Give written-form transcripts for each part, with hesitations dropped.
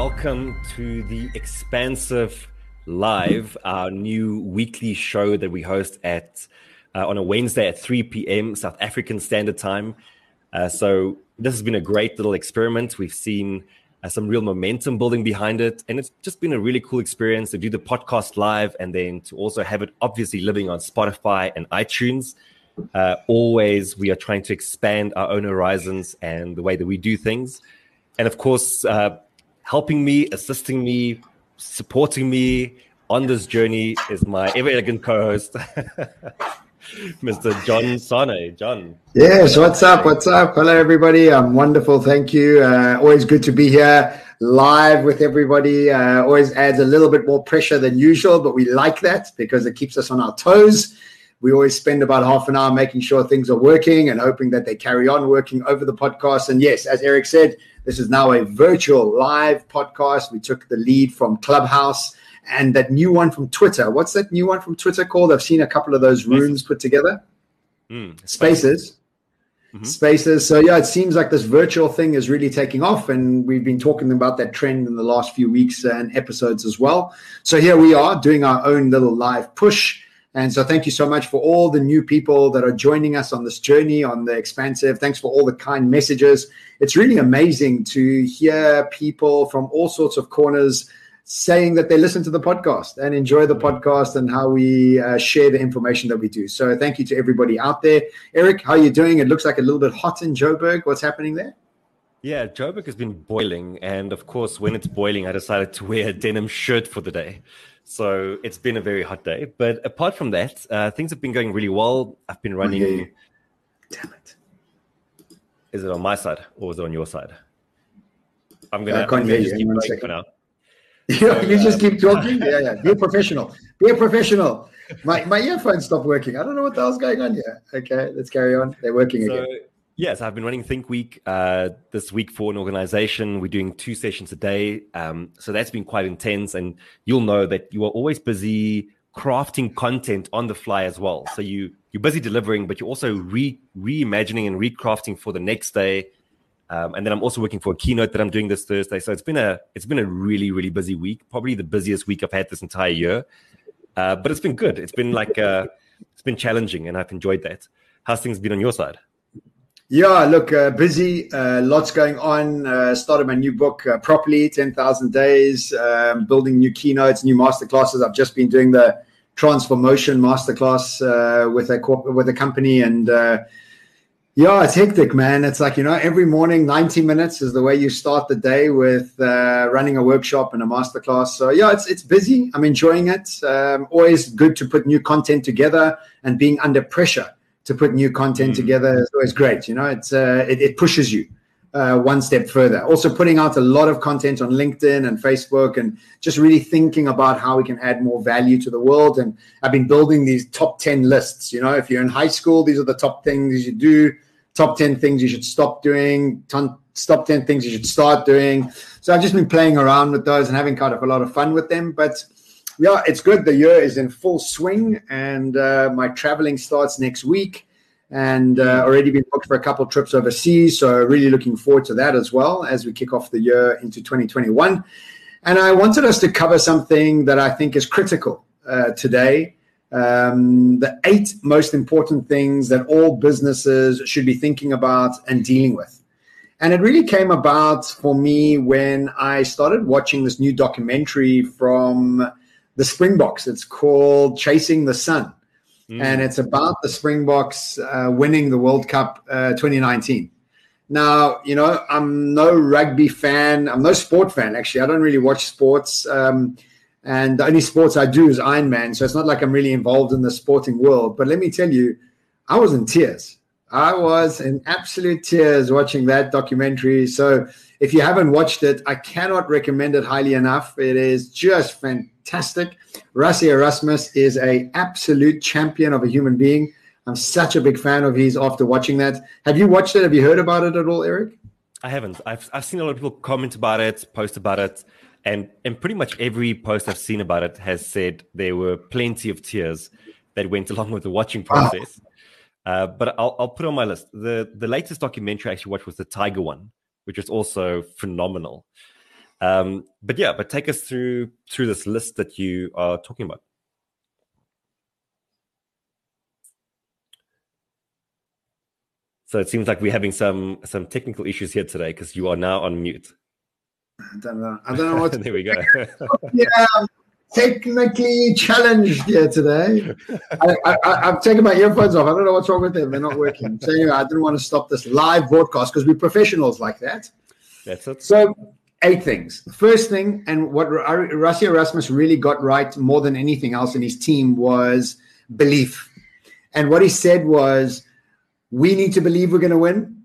welcome to the Expansive Live, our new weekly show that we host at on a Wednesday at 3 p.m. South African Standard Time. So this has been a great little experiment. We've seen some real momentum building behind it, and it's just been a really cool experience to do the podcast live and then to also have it obviously living on Spotify and iTunes. Always, we are trying to expand our own horizons and the way that we do things. And of course, helping me, assisting me, supporting me on this journey is my ever elegant co-host, Mr. John Sane. John. Yes, what's up? What's up? Hello, everybody. I'm wonderful. Thank you. Always good to be here live with everybody. Always adds a little bit more pressure than usual, but we like that because it keeps us on our toes. We always spend about half an hour making sure things are working and hoping that they carry on working over the podcast. And yes, as Eric said, this is now a virtual live podcast. We took the lead from Clubhouse and that new one from Twitter. What's that new one from Twitter called? I've seen a couple of those rooms put together. Spaces. Mm-hmm. Spaces. So yeah, it seems like this virtual thing is really taking off, and we've been talking about that trend in the last few weeks and episodes as well. So here we are doing our own little live push. And so thank you so much for all the new people that are joining us on this journey on the Expansive. Thanks for all the kind messages. It's really amazing to hear people from all sorts of corners saying that they listen to the podcast and enjoy the podcast and how we share the information that we do. So thank you to everybody out there. Eric, how are you doing? It looks like a little bit hot in Joburg. What's happening there? Yeah, Joburg has been boiling. And of course, when it's boiling, I decided to wear a denim shirt for the day. So it's been a very hot day. But apart from that, things have been going really well. I've been running. Damn it. Is it on my side or is it on your side? I'm going to just keep going for now. You just keep talking? Yeah. Be a professional. Be a professional. My earphones stopped working. I don't know what the hell's going on here. Okay, let's carry on. They're working again. Yes, I've been running Think Week this week for an organization. We're doing 2 sessions a day. So that's been quite intense. And you'll know that you are always busy crafting content on the fly as well. So you're busy delivering, but you're also reimagining and recrafting for the next day. And then I'm also working for a keynote that I'm doing this Thursday. So it's been a really, really busy week, probably the busiest week I've had this entire year. But it's been good. It's been it's been challenging, and I've enjoyed that. How's things been on your side? Yeah, look, busy, lots going on. Started my new book properly, 10,000 Days, building new keynotes, new masterclasses. I've just been doing the Transformotion masterclass with a company. And yeah, it's hectic, man. It's like, every morning, 90 minutes is the way you start the day with running a workshop and a masterclass. So yeah, it's busy. I'm enjoying it. Always good to put new content together, and being under pressure to put new content together is always great. It pushes you one step further. Also putting out a lot of content on LinkedIn and Facebook, and just really thinking about how we can add more value to the world. And I've been building these top 10 lists. If you're in high school, these are the top things you should do, top 10 things you should stop doing, top 10 things you should start doing. So I've just been playing around with those and having kind of a lot of fun with them. But yeah, it's good. The year is in full swing, and my traveling starts next week, and already been booked for a couple trips overseas. So really looking forward to that as well as we kick off the year into 2021. And I wanted us to cover something that I think is critical today. The 8 most important things that all businesses should be thinking about and dealing with. And it really came about for me when I started watching this new documentary from the Springboks. It's called Chasing the Sun. And it's about the Springboks winning the World Cup 2019. Now, I'm no rugby fan. I'm no sport fan, actually. I don't really watch sports. And the only sports I do is Ironman. So it's not like I'm really involved in the sporting world. But let me tell you, I was in tears. I was in absolute tears watching that documentary. So if you haven't watched it, I cannot recommend it highly enough. It is just fantastic. Rassie Erasmus is an absolute champion of a human being. I'm such a big fan of his after watching that. Have you watched it? Have you heard about it at all, Eric? I haven't. I've seen a lot of people comment about it, post about it, and pretty much every post I've seen about it has said there were plenty of tears that went along with the watching process. But I'll put on my list. The latest documentary I actually watched was the Tiger one, which was also phenomenal. But take us through this list that you are talking about. So it seems like we're having some technical issues here today because you are now on mute. I don't know what. There we go. Yeah, technically challenged here today. I've taken my earphones off. I don't know what's wrong with them. They're not working. So anyway, I didn't want to stop this live broadcast because we're professionals like that. That's it. So 8 things. The first thing, and what Rassie Erasmus really got right more than anything else in his team, was belief. And what he said was, we need to believe we're going to win.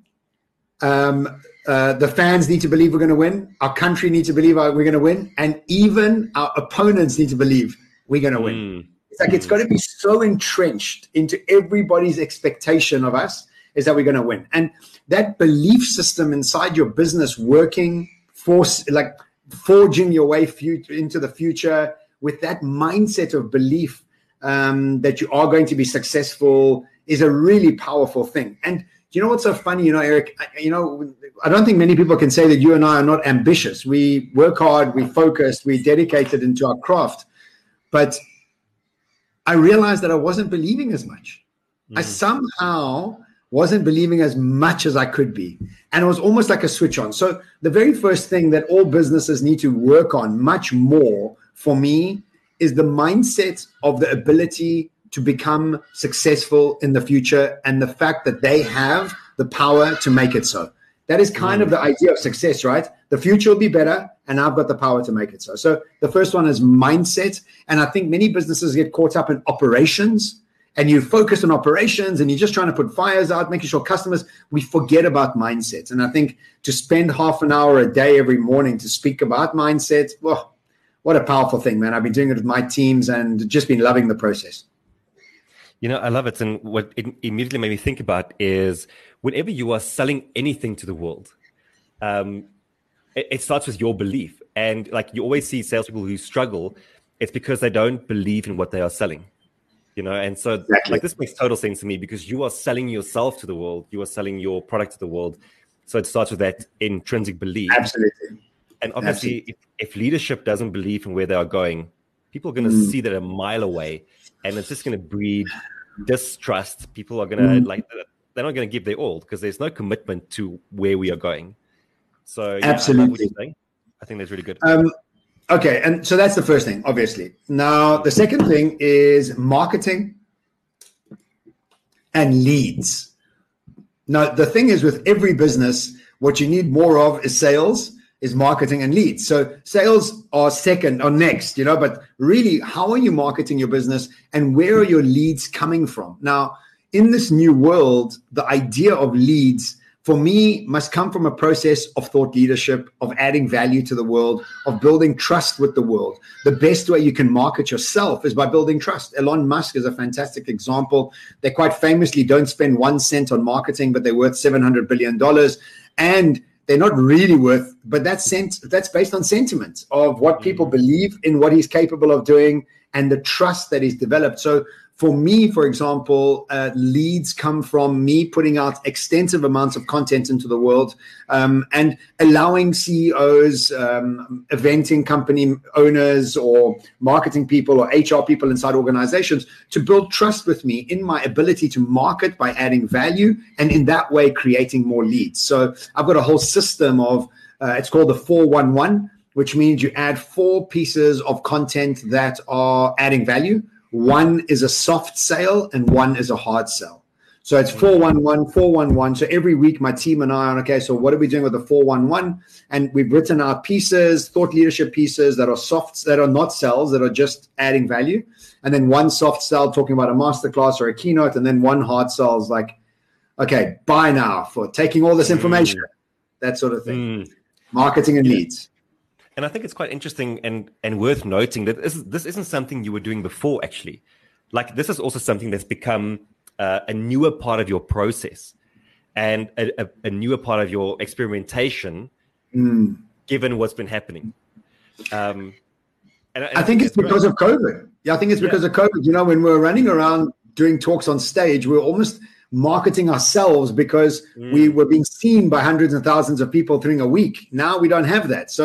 The fans need to believe we're going to win. Our country needs to believe we're going to win. And even our opponents need to believe we're going to win. It's like it's got to be so entrenched into everybody's expectation of us is that we're going to win. And that belief system inside your business working, forging your way into the future with that mindset of belief that you are going to be successful is a really powerful thing. And you know what's so funny, Eric, I don't think many people can say that you and I are not ambitious. We work hard, we focused, we dedicated into our craft. But I realized that I wasn't believing as much. I somehow wasn't believing as much as I could be. And it was almost like a switch on. So the very first thing that all businesses need to work on much more for me is the mindset of the ability to become successful in the future and the fact that they have the power to make it so. That is kind of the idea of success, right? The future will be better and I've got the power to make it so. So the first one is mindset. And I think many businesses get caught up in operations and you focus on operations and you're just trying to put fires out, making sure customers, we forget about mindset. And I think to spend half an hour a day every morning to speak about mindset, well, what a powerful thing, man. I've been doing it with my teams and just been loving the process. I love it. And what it immediately made me think about is whenever you are selling anything to the world, it starts with your belief. And like you always see salespeople who struggle, it's because they don't believe in what they are selling. And so exactly. Like this makes total sense to me because you are selling yourself to the world. You are selling your product to the world. So it starts with that intrinsic belief. Absolutely. And obviously, if leadership doesn't believe in where they are going, people are going to see that a mile away. And it's just going to breed distrust. People are going to they're not going to give their all because there's no commitment to where we are going. So absolutely, I love what you're saying. I think that's really good. Okay, and so that's the first thing, obviously. Now, the second thing is marketing and leads. Now, the thing is with every business, what you need more of is sales, is marketing and leads. So sales are second or next, but really, how are you marketing your business and where are your leads coming from? Now, in this new world, the idea of leads for me must come from a process of thought leadership, of adding value to the world, of building trust with the world. The best way you can market yourself is by building trust. Elon Musk is a fantastic example. They quite famously don't spend 1 cent on marketing, but they're worth $700 billion. And they're not really worth, but that's based on sentiment of what people believe in what he's capable of doing and the trust that he's developed. So for me, for example, leads come from me putting out extensive amounts of content into the world and allowing CEOs, eventing company owners or marketing people or HR people inside organizations to build trust with me in my ability to market by adding value and in that way creating more leads. So I've got a whole system of, it's called the 411, which means you add 4 pieces of content that are adding value. 1 is a soft sale and 1 is a hard sell. So it's 411, 411. So every week my team and I are, okay, so what are we doing with the 411? And we've written out pieces, thought leadership pieces that are soft, that are not sells, that are just adding value. And then 1 soft sell talking about a masterclass or a keynote. And then 1 hard sell is like, okay, buy now for taking all this information, that sort of thing. Marketing and leads. And I think it's quite interesting and worth noting that this isn't something you were doing before, actually. Like this is also something that's become a newer part of your process and a newer part of your experimentation, given what's been happening. And I think it's because of COVID. Yeah, I think it's because of COVID. When we're running around doing talks on stage, we're almost marketing ourselves because we were being seen by hundreds and thousands of people during a week. Now we don't have that. So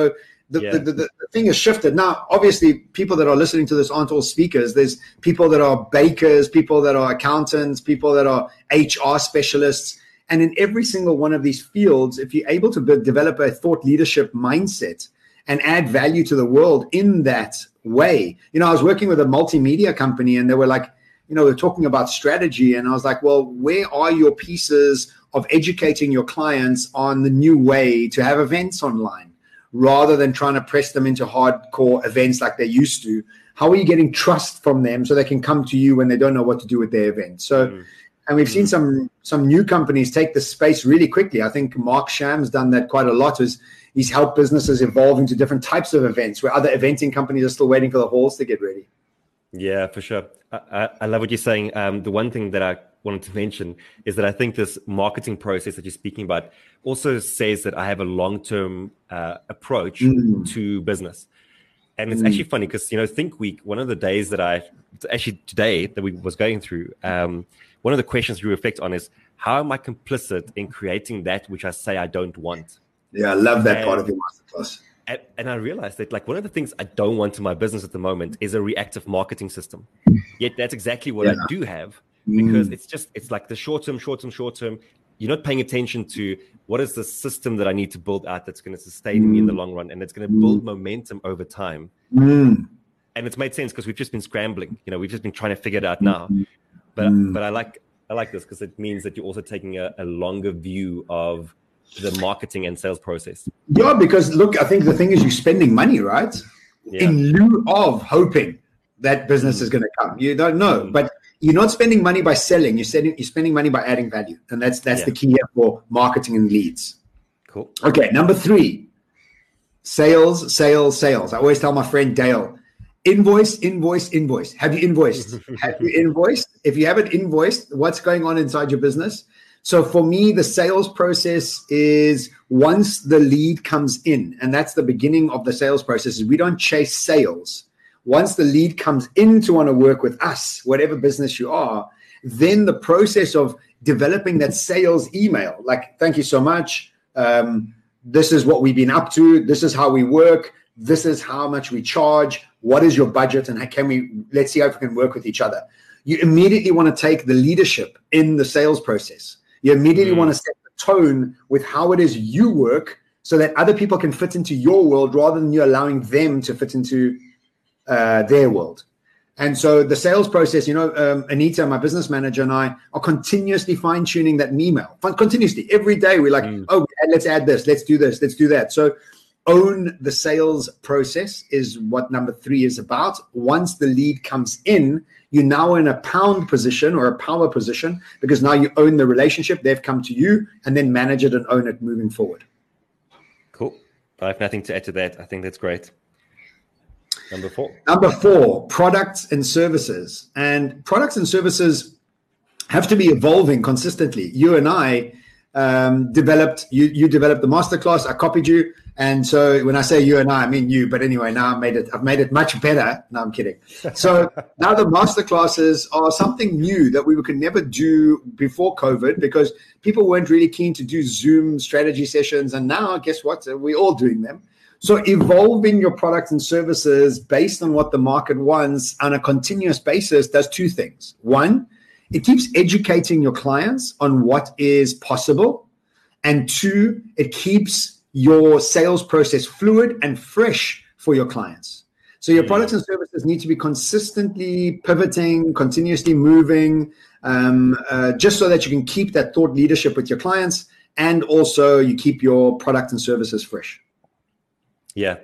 The thing has shifted. Now, obviously, people that are listening to this aren't all speakers. There's people that are bakers, people that are accountants, people that are HR specialists. And in every single one of these fields, if you're able to develop a thought leadership mindset and add value to the world in that way. I was working with a multimedia company, and they were like, they're talking about strategy. And I was like, well, where are your pieces of educating your clients on the new way to have events online, rather than trying to press them into hardcore events like they used to? How are you getting trust from them so they can come to you when they don't know what to do with their event? So, and we've seen some new companies take the space really quickly. I think Mark Sham's done that quite a lot. He's helped businesses evolve into different types of events where other eventing companies are still waiting for the halls to get ready. Yeah, for sure. I love what you're saying. The one thing that I wanted to mention is that I think this marketing process that you're speaking about also says that I have a long-term approach to business. And it's actually funny because, Think Week, one of the days that today that we was going through, one of the questions we reflect on is, how am I complicit in creating that which I say I don't want? Yeah, I love that part of your masterclass. And I realized that one of the things I don't want in my business at the moment is a reactive marketing system. Yet that's exactly what I do have, because it's like the short term. You're not paying attention to what is the system that I need to build out that's going to sustain me in the long run, and it's going to build momentum over time. And it's made sense because we've just been scrambling. We've just been trying to figure it out now. But I like this because it means that you're also taking a longer view of the marketing and sales process. Yeah, because look, I think the thing is you're spending money, right? Yeah. In lieu of hoping that business is going to come. You don't know, but you're not spending money by selling. You're spending money by adding value. And that's the key here for marketing and leads. Cool. Okay, number 3, sales. I always tell my friend Dale, invoice. Have you invoiced? Have you invoiced? If you haven't invoiced, what's going on inside your business? So for me, the sales process is once the lead comes in, and that's the beginning of the sales process, is we don't chase sales. Once the lead comes in to want to work with us, whatever business you are, then the process of developing that sales email, like, thank you so much. This is what we've been up to. This is how we work. This is how much we charge. What is your budget? And let's see how we can work with each other. You immediately want to take the leadership in the sales process. You immediately want to set the tone with how it is you work so that other people can fit into your world rather than you allowing them to fit into their world. And so the sales process, Anita, my business manager, and I are continuously fine-tuning that email. Continuously. Every day we're like, let's add this, let's do this, let's do that. So own the sales process is what number 3 is about. Once the lead comes in, you're now in a pound position or a power position because now you own the relationship. They've come to you, and then manage it and own it moving forward. Cool. I have nothing to add to that. I think that's great. Number 4, products and services. And products and services have to be evolving consistently. You and I developed the masterclass. I copied you. And so when I say you and I mean you, but anyway, now I've made it much better. No, I'm kidding. So now the masterclasses are something new that we could never do before COVID because people weren't really keen to do Zoom strategy sessions. And now guess what? We're all doing them. So evolving your products and services based on what the market wants on a continuous basis does 2 things. 1, it keeps educating your clients on what is possible. And 2, it keeps your sales process fluid and fresh for your clients. So your products and services need to be consistently pivoting, continuously moving, just so that you can keep that thought leadership with your clients, and also you keep your product and services fresh. Yeah,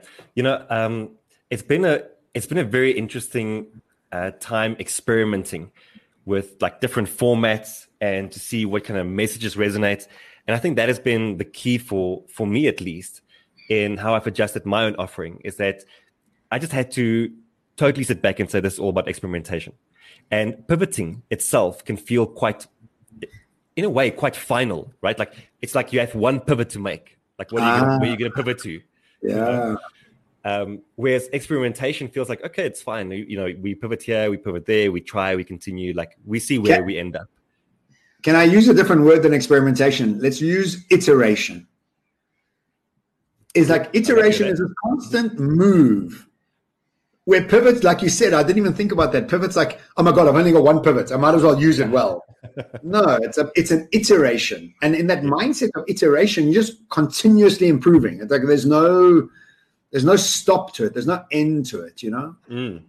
it's been a very interesting time experimenting with different formats and to see what kind of messages resonate. And I think that has been the key for me, at least, in how I've adjusted my own offering, is that I just had to totally sit back and say this is all about experimentation. And pivoting itself can feel quite, in a way, quite final, right? It's like you have one pivot to make. Where are you going to pivot to? Yeah. Whereas experimentation feels like, okay, it's fine. We pivot here, we pivot there, we try, we continue. We see where we end up. Can I use a different word than experimentation? Let's use iteration. is like iteration is a constant move. Where pivots, like you said, I didn't even think about that. Pivots like, oh my God, I've only got one pivot. I might as well use it well. No, it's an iteration. And in that mindset of iteration, you're just continuously improving. It's like there's no stop to it. There's no end to it, you know?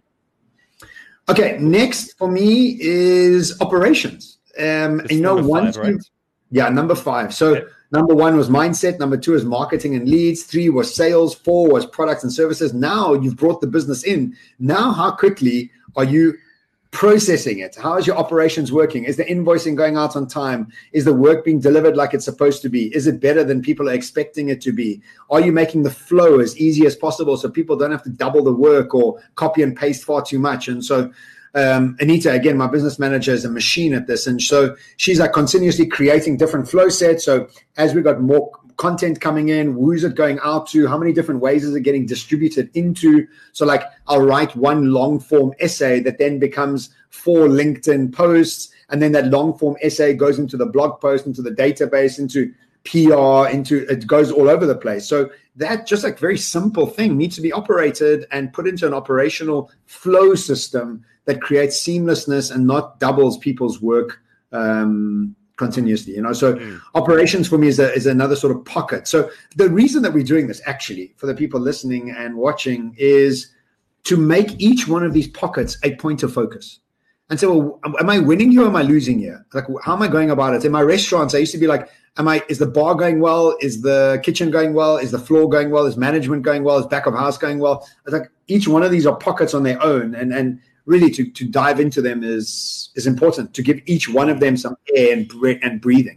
Okay, next for me is operations. And you know, number 5, right? Yeah, number 5. So number 1 was mindset. Number 2 is marketing and leads. 3 was sales. 4 was products and services. Now you've brought the business in. Now, how quickly are you processing it? How is your operations working? Is the invoicing going out on time? Is the work being delivered like it's supposed to be? Is it better than people are expecting it to be? Are you making the flow as easy as possible so people don't have to double the work or copy and paste far too much? And so Anita, again, my business manager, is a machine at this. And so she's like continuously creating different flow sets. So as we got more content coming in, who's it going out to? How many different ways is it getting distributed into? So like I'll write one long form essay that then becomes 4 LinkedIn posts. And then that long form essay goes into the blog post, into the database, into PR, it goes all over the place. So that just like very simple thing needs to be operated and put into an operational flow system that creates seamlessness and not doubles people's work continuously, you know. So operations for me is another sort of pocket. So the reason that we're doing this, actually, for the people listening and watching, is to make each one of these pockets a point of focus. And so, well, am I winning here or am I losing here? Like, how am I going about it? In my restaurants, I used to be like, is the bar going well? Is the kitchen going well? Is the floor going well? Is management going well? Is back of house going well? It's like each one of these are pockets on their own, and really to dive into them is important, to give each one of them some air and breathing.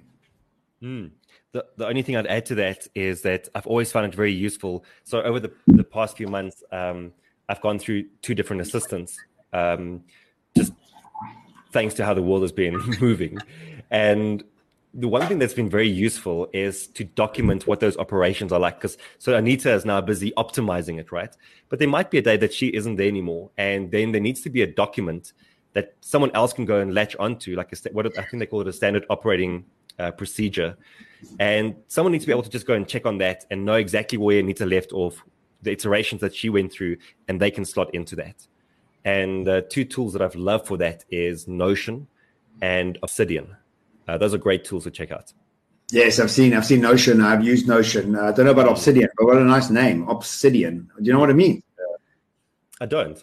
The only thing I'd add to that is that I've always found it very useful. So over the past few months, I've gone through 2 different assistants, just thanks to how the world has been moving. And the one thing that's been very useful is to document what those operations are like. So Anita is now busy optimizing it, right? But there might be a day that she isn't there anymore. And then there needs to be a document that someone else can go and latch onto, like I think they call it a standard operating procedure. And someone needs to be able to just go and check on that and know exactly where Anita left off, the iterations that she went through, and they can slot into that. And 2 tools that I've loved for that is Notion and Obsidian. Those are great tools to check out. Yes, I've seen Notion. I've used Notion. I don't know about Obsidian, but what a nice name, Obsidian. Do you know what it means? I don't.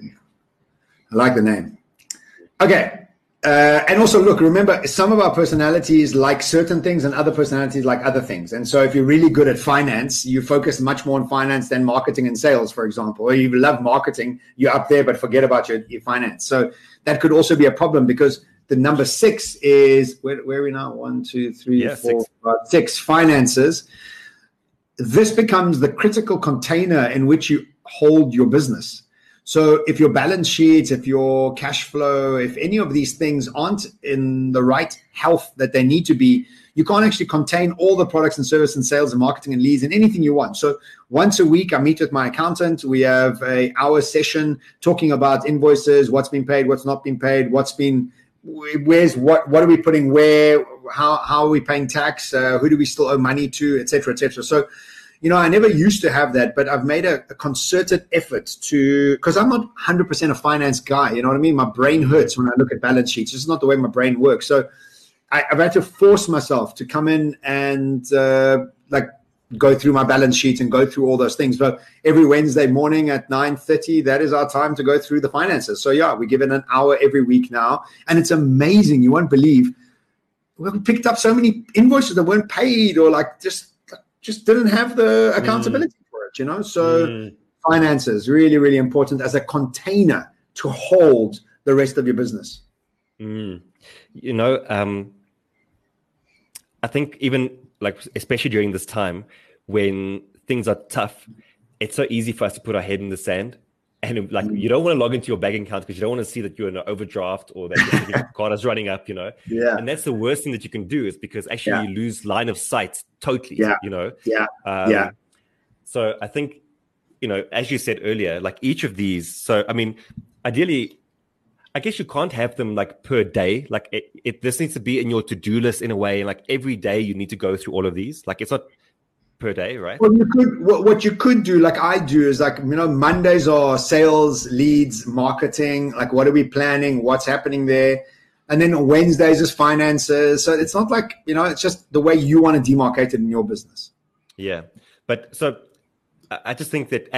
I like the name. Okay. And also, look, remember, some of our personalities like certain things and other personalities like other things. And so if you're really good at finance, you focus much more on finance than marketing and sales, for example. Or you love marketing, you're up there, but forget about your finance. So that could also be a problem, because the number 6 is, where are we now? 1, 2, 3, 4, 5, 6, finances. This becomes the critical container in which you hold your business. So if your balance sheet, if your cash flow, if any of these things aren't in the right health that they need to be, you can't actually contain all the products and service and sales and marketing and leads and anything you want. So once a week, I meet with my accountant. We have an hour session talking about invoices, what's been paid, what's not been paid, where's what are we putting where, how are we paying tax, who do we still owe money to, et cetera, et cetera. So, you know, I never used to have that, but I've made a concerted effort because I'm not 100% a finance guy, you know what I mean? My brain hurts when I look at balance sheets. It's just not the way my brain works. So I've had to force myself to come in and go through my balance sheet and go through all those things. But every Wednesday morning at 9:30, that is our time to go through the finances. So yeah, we give it an hour every week now. And it's amazing. You won't believe. We picked up so many invoices that weren't paid or just didn't have the accountability for it, you know? So finances, really, really important as a container to hold the rest of your business. You know, I think even especially during this time when things are tough, it's so easy for us to put our head in the sand. And you don't want to log into your bank account because you don't want to see that you're in an overdraft or that your card is running up, you know? Yeah. And that's the worst thing that you can do, is because actually you lose line of sight totally, you know? Yeah. So I think, you know, as you said earlier, each of these, so, I mean, ideally, I guess you can't have them per day. This needs to be in your to-do list in a way. And every day you need to go through all of these. It's not per day, right? Well, you could what you could do, like I do, is like, Mondays are sales, leads, marketing. Like, what are we planning? What's happening there? And then Wednesdays is finances. So it's not like, it's just the way you want to demarcate it in your business. Yeah, but so I just think that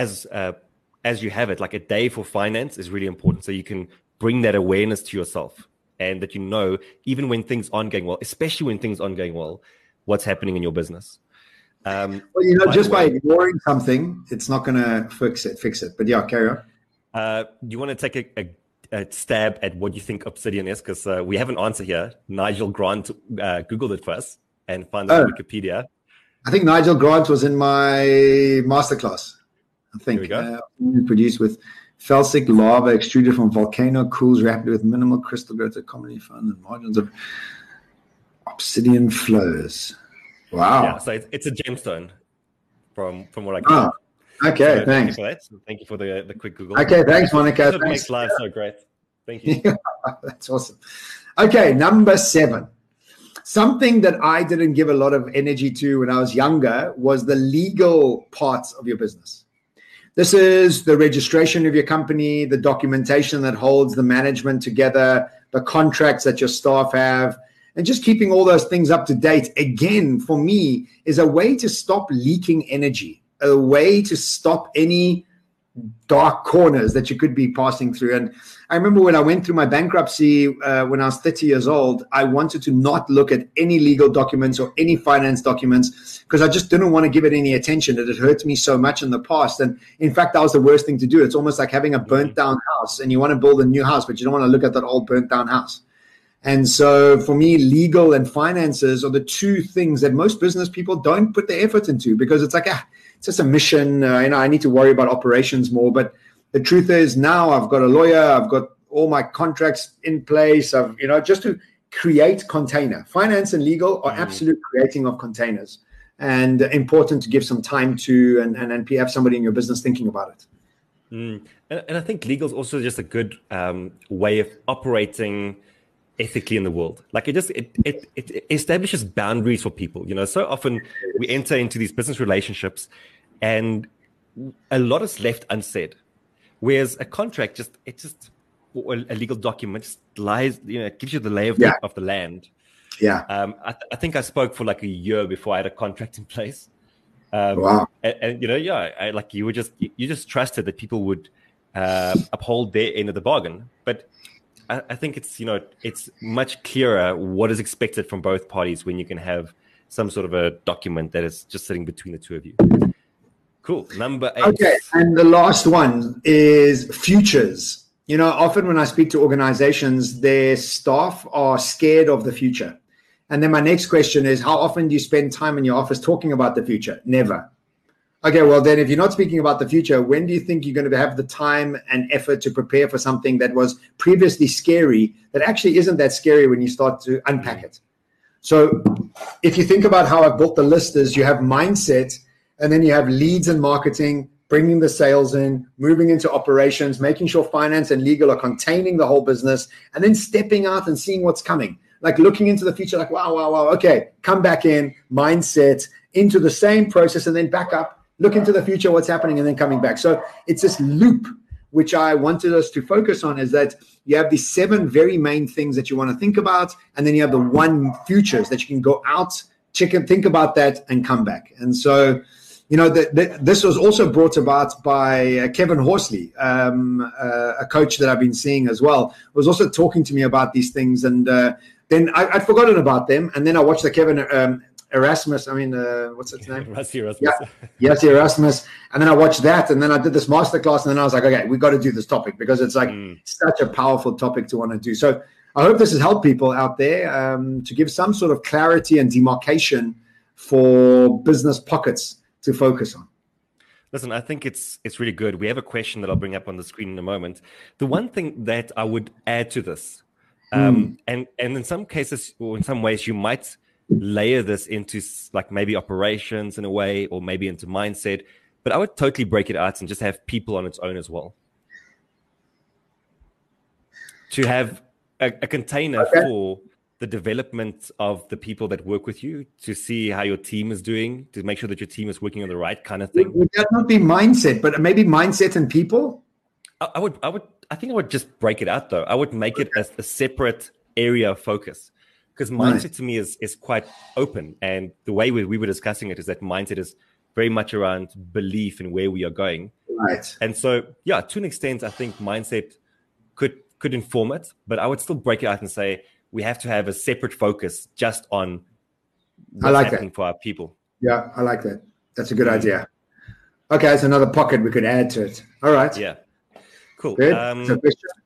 as you have it, like a day for finance is really important. So you can bring that awareness to yourself, and that even when things aren't going well, especially when things aren't going well, what's happening in your business. Well, just by ignoring something, it's not going to fix it. But yeah, carry on. Do you want to take a stab at what you think Obsidian is? Because we have an answer here. Nigel Grant Googled it for us and found it on Wikipedia. I think Nigel Grant was in my masterclass. I think. Here we go. Produced with felsic lava extruded from volcano, cools rapidly with minimal crystal growth, a commonly found in margins of obsidian flows. Wow. Yeah, so it's a gemstone from what I can. Okay, so thanks. Thank you for that. Thank you for the quick Google. Okay, thanks, Monica. It makes life so great. Thank you. That's awesome. Okay, number 7. Something that I didn't give a lot of energy to when I was younger was the legal parts of your business. This is the registration of your company, the documentation that holds the management together, the contracts that your staff have, and just keeping all those things up to date, again, for me, is a way to stop leaking energy, a way to stop any dark corners that you could be passing through. And I remember when I went through my bankruptcy when I was 30 years old, I wanted to not look at any legal documents or any finance documents because I just didn't want to give it any attention. It had hurt me so much in the past. And in fact, that was the worst thing to do. It's almost like having a burnt down house and you want to build a new house, but you don't want to look at that old burnt down house. And so for me, legal and finances are the two things that most business people don't put the effort into because it's like, it's just a mission. I need to worry about operations more. But the truth is now I've got a lawyer. I've got all my contracts in place. I've, just to create container. Finance and legal are absolute creating of containers and important to give some time to and have somebody in your business thinking about it. And I think legal is also just a good way of operating ethically in the world. Like it establishes boundaries for people. So often we enter into these business relationships and a lot is left unsaid. Whereas a contract or a legal document just lies, it gives you the lay of the land. Yeah. I think I spoke for like a year before I had a contract in place. Wow. And you just trusted that people would uphold their end of the bargain. But I think it's much clearer what is expected from both parties when you can have some sort of a document that is just sitting between the two of you. Cool. Number 8. Okay, and the last one is futures. Often when I speak to organizations, their staff are scared of the future. And then my next question is, how often do you spend time in your office talking about the future? Never. Okay, well then if you're not speaking about the future, when do you think you're going to have the time and effort to prepare for something that was previously scary that actually isn't that scary when you start to unpack it? So if you think about how I've built the list is you have mindset and then you have leads and marketing, bringing the sales in, moving into operations, making sure finance and legal are containing the whole business, and then stepping out and seeing what's coming. Like looking into the future, like, wow, okay, come back in, mindset, into the same process and then back up. Look into the future, what's happening, and then coming back. So it's this loop, which I wanted us to focus on, is that you have these 7 very main things that you want to think about, and then you have the 1 futures that you can go out, think about that, and come back. And so, this was also brought about by Kevin Horsley, a coach that I've been seeing as well, was also talking to me about these things. And then I'd forgotten about them. And then I watched the Kevin Erasmus, what's his name? Erasmus. Yes, Erasmus. And then I watched that, and then I did this masterclass, and then I was like, okay, we got to do this topic because it's like such a powerful topic to want to do. So I hope this has helped people out there to give some sort of clarity and demarcation for business pockets to focus on. Listen, I think it's really good. We have a question that I'll bring up on the screen in a moment. The one thing that I would add to this, and in some cases or in some ways, you might layer this into like maybe operations in a way, or maybe into mindset, but I would totally break it out and just have people on its own as well. To have a container for the development of the people that work with you, to see how your team is doing, to make sure that your team is working on the right kind of thing? Would that not be mindset, but maybe mindset and people? I think I would just break it out though. I would make it as a separate area of focus, because mindset to me is quite open. And the way we were discussing it is that mindset is very much around belief in where we are going. Right. And so, yeah, to an extent, I think mindset could inform it, but I would still break it out and say we have to have a separate focus just on what's happening for our people. Yeah, I like that. That's a good idea. Okay, that's another pocket we could add to it. All right. Yeah. Cool. Good.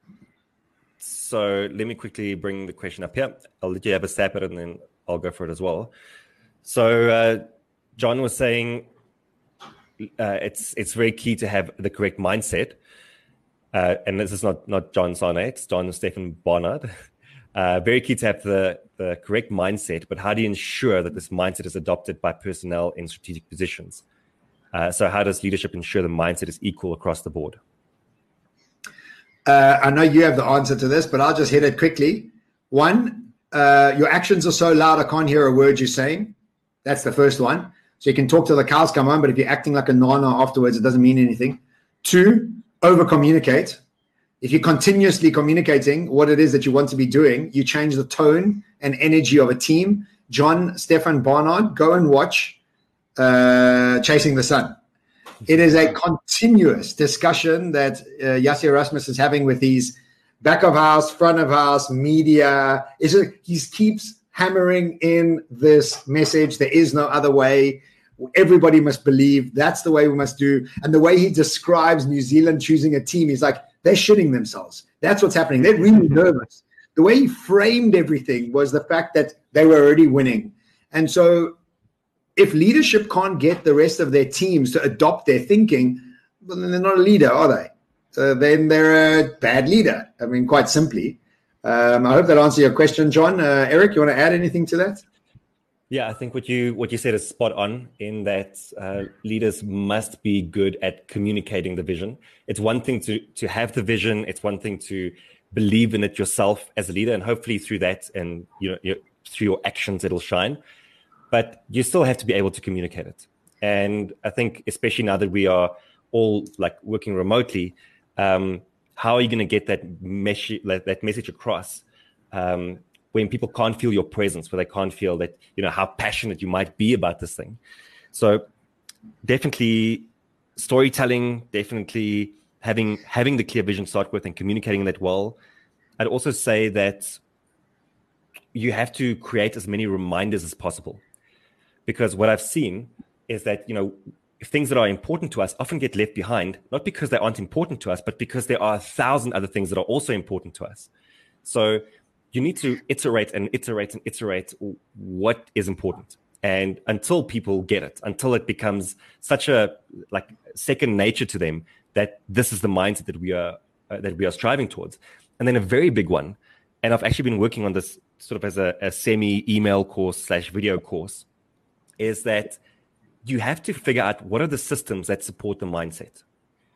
So let me quickly bring the question up here. I'll let you have a stab at it and then I'll go for it as well. So John was saying it's very key to have the correct mindset. And this is not John Sarne, it's John Stefan Barnard. Very key to have the correct mindset, but how do you ensure that this mindset is adopted by personnel in strategic positions? So how does leadership ensure the mindset is equal across the board? I know you have the answer to this, but I'll just hit it quickly. One, your actions are so loud I can't hear a word you're saying. That's the first one. So you can talk till the cows come home, but if you're acting like a nana afterwards, it doesn't mean anything. Two, over-communicate. If you're continuously communicating what it is that you want to be doing, you change the tone and energy of a team. John Stefan Barnard, go and watch Chasing the Sun. It is a continuous discussion that Yasser Erasmus is having with these back of house, front of house, media. He keeps hammering in this message. There is no other way. Everybody must believe. That's the way we must do. And the way he describes New Zealand choosing a team, he's like, they're shitting themselves. That's what's happening. They're really nervous. The way he framed everything was the fact that they were already winning. And so if leadership can't get the rest of their teams to adopt their thinking, well, then they're not a leader, are they? Then they're a bad leader. I mean, quite simply. I hope that answers your question, John. Eric, you want to add anything to that? Yeah, I think what you said is spot on in that leaders must be good at communicating the vision. It's one thing to have the vision. It's one thing to believe in it yourself as a leader, and hopefully through that and through your actions it'll shine. But you still have to be able to communicate it. And I think especially now that we are all like working remotely, how are you going to get that message across? When people can't feel your presence, where they can't feel that, how passionate you might be about this thing. So definitely storytelling, definitely having the clear vision to start with and communicating that well. I'd also say that you have to create as many reminders as possible, because what I've seen is that, things that are important to us often get left behind, not because they aren't important to us, but because there are 1,000 other things that are also important to us. So you need to iterate and iterate and iterate what is important. And until people get it, until it becomes such a second nature to them that this is the mindset that we are striving towards. And then a very big one, and I've actually been working on this sort of as a semi-email course / video course, is that you have to figure out what are the systems that support the mindset.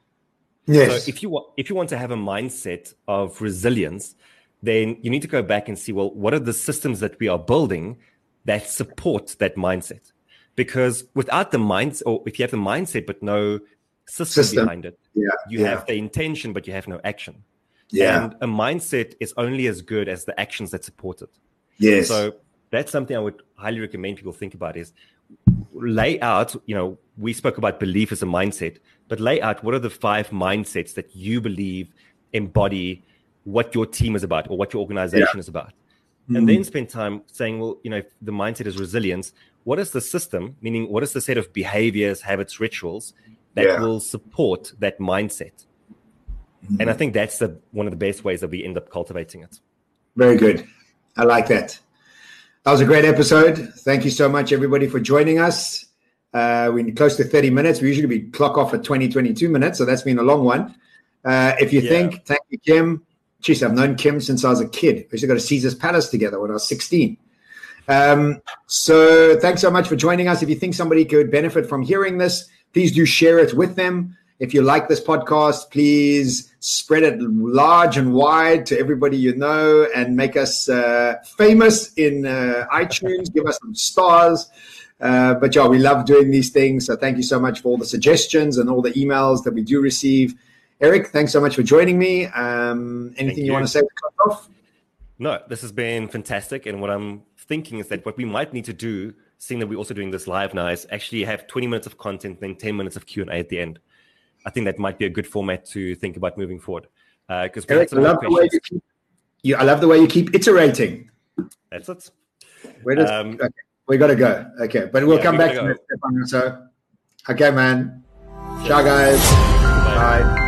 Yes. So if you want to have a mindset of resilience, then you need to go back and see, well, what are the systems that we are building that support that mindset? Because without the mindset, or if you have the mindset but no system behind it, you have the intention but you have no action. Yeah. And a mindset is only as good as the actions that support it. Yes. So that's something I would highly recommend people think about, is lay out, we spoke about belief as a mindset, but lay out what are the 5 mindsets that you believe embody what your team is about or what your organization is about. And then spend time saying, well, if the mindset is resilience, what is the system, meaning what is the set of behaviors, habits, rituals that will support that mindset? And I think that's one of the best ways that we end up cultivating it. Very good. I like that. That was a great episode. Thank you so much, everybody, for joining us. We're close to 30 minutes. We usually clock off at 22 minutes, so that's been a long one. If you think, thank you, Kim. Jeez, I've known Kim since I was a kid. We used to go to Caesar's Palace together when I was 16. So thanks so much for joining us. If you think somebody could benefit from hearing this, please do share it with them. If you like this podcast, please spread it large and wide to everybody you know, and make us famous in iTunes. Give us some stars. But yeah, we love doing these things. So thank you so much for all the suggestions and all the emails that we do receive. Eric, thanks so much for joining me. Anything you want to say to cut off? No, this has been fantastic. And what I'm thinking is that what we might need to do, seeing that we're also doing this live now, is actually have 20 minutes of content, then 10 minutes of Q&A at the end. I think that might be a good format to think about moving forward. Because Eric, I love the way you keep iterating. That's it. Okay, we got to go. Okay, but we'll come back to that, Stefan. So, okay, man. Ciao, guys. Bye.